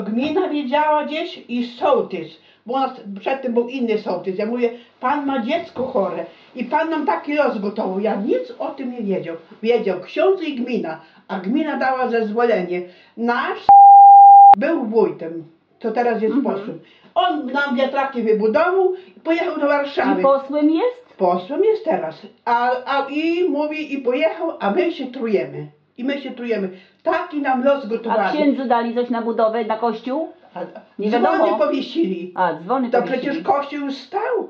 Gmina wiedziała gdzieś i sołtys, bo u nas przedtem był inny sołtys. Ja mówię, pan ma dziecko chore i pan nam taki los gotował. Ja nic o tym nie wiedział. Wiedział ksiądz i gmina, a gmina dała zezwolenie. Nasz był wójtem, to teraz jest posłem. On nam wiatraki wybudował i pojechał do Warszawy. I posłem jest? Posłem jest teraz. I mówi, i pojechał, a my się trujemy. I my się trujemy. Taki nam los A gotowali. księdzu dali coś na budowę, na kościół? Nie Dzwony wiadomo. powiesili. A, dzwony To powiesili. przecież kościół już stał.